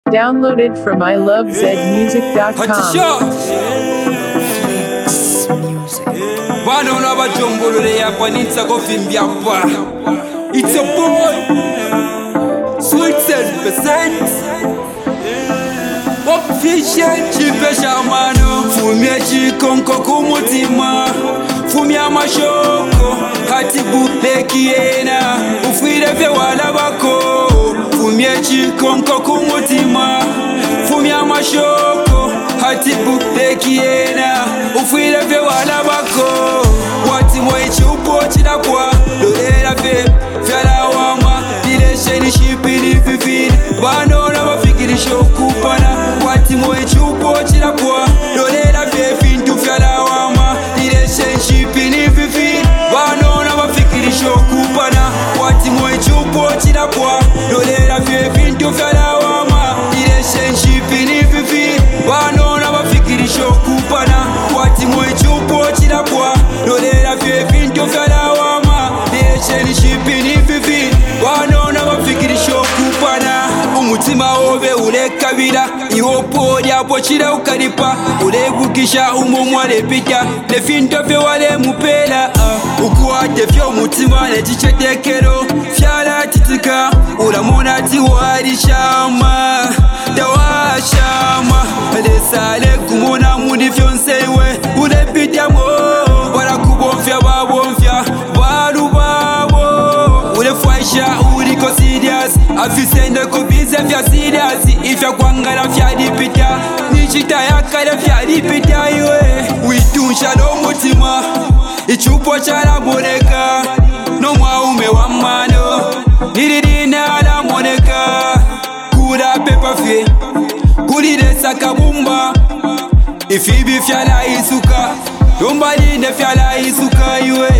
Downloaded from ilovezmusic.com. Bano na bajombolo ya panitsa kofimbia pa. It's a boy. Sweet 7%. Official chipesha mano. Fumia chikonko kumutima. Fumia mashoko. Hatibu lekiena. Ufire vye wala bako. Fumia chikonko kumutima. Fumia mashoko. Hatibu lekiena. Ufire vye wala bako. Wati mwechi upo chida kwa. Lorela fe. Fyala wama. Relationship ili vivine. Bano na mafikirisho kupana. Wati mwechi upo chida kwa. Lorela fe fintu fyala wama. Relationship ili vivine. Bano na mafikirisho kupana. Wati mwechi upo chida kwa. Lorela fe fintu fyala wama. Relationship ili vivine. Bano na mafikirisho kupana. Wati mwechi upo chida kwa. Lorela fe fintu fyala wama. Relationship ili vivine. Bano na mafikirisho kupana. Umutima obe ulekabira. Iwopo lyapo chida ukaripa. Ulegukisha umumwale pita. Nefinto fe wale mupela. Ukuwate fyo umutima nechichetekero. Fyala titika. Uramona tiwari shama. Dawashama. Lesale kumona mudi fyonsewe. Ulepita mo. Warakubonfya babonfya. Balu babo. Ulefwaisha uliko serious. Afisende kubize fya serious. Ifya kwangala fya dipita. Nichita yakale fya dipita iwe. Witunsha no mutima. Ichupo chala moneka. No mwaume wa mano. Niririna ala moneka. Kura pepa fye. Kulire sakabumba. Ifibi fyala isuka. Yombalinde fyala isuka iwe.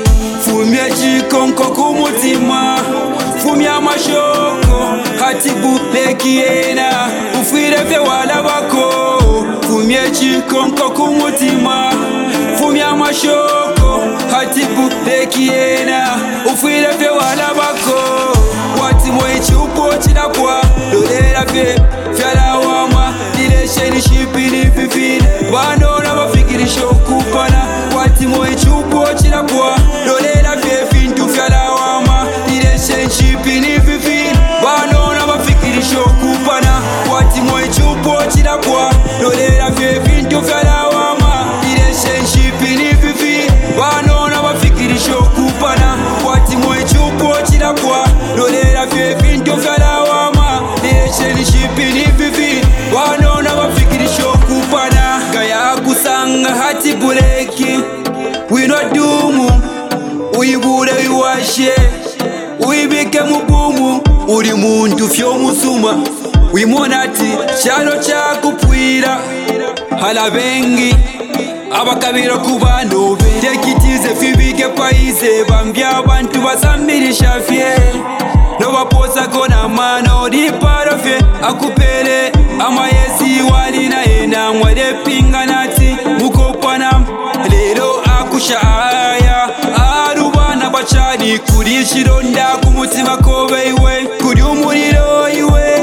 Fumia chikonko kumutima. Fumia mashoko. Hatibu lekiena. Ufire vye wala bako. Fumia chikonko kumutima. Fumia mashoko. Hatibu lekiena. Ufire vye wala bako. Wati mwechi upo chida kwa. Lorela vye fyala wama. Relationship ili vivine. Bano na mafikirisho kupana. Wati mwechi upo chida kwa. Lorela vye fintu fyala wama. Relationship ili vivine. Bano na mafikirisho kupana. Wati mwechi upo chida kwa. Lorela vye fintu fyala wama. Relationship ili vivine. Bano na mafikirisho kupana. Wati mwechi upo chida kwa. Lorela vye fintu fyala wama. Relationship ili vivine. Bano na mafikirisho kupana. Gaya kusanga hati buleki. Wino dumu. Uyibure wiwashe. Uyibike mubumu. Uri muntu fyo musuma. Wimonati chalo chakupwira. Hala bengi. Abakabira kubanobe. Tekitize fibike paize. Bambya abantu basamirisha fye. No waposa kona mano di parofye. Akupele amayezi wali na ena. Mwade pinga nati mukopana. Lero akusha aya. Arubana bachani kuri shironda kumutima kobe iwe. Kuri umuriro iwe.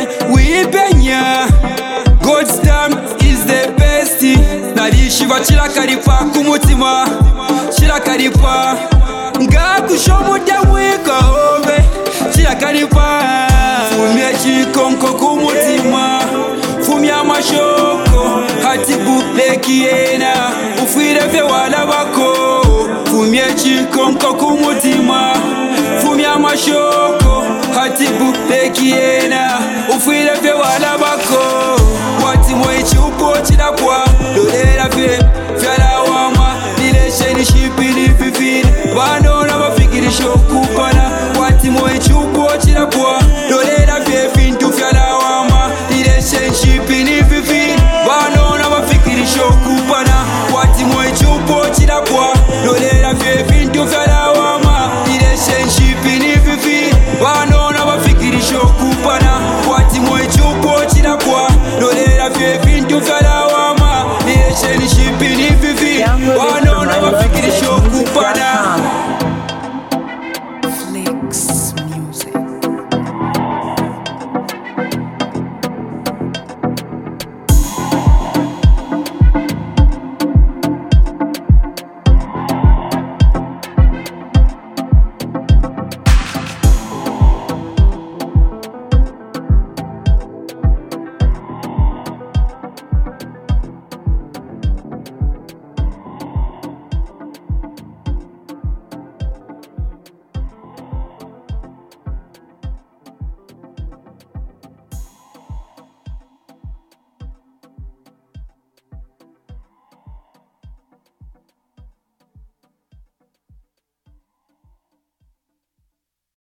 Wipenya. God's time is the best. Narishiva chirakaripa kumutima. Chirakaripa. Ngakushomuda wika obe. Chirakaripa. Fumia chikonko kumutima. Fumia mashoko. Hatibu lekiena. Ufire vye wala bako. Fumia chikonko kumutima. Fumia mashoko. Hatibu lekiena.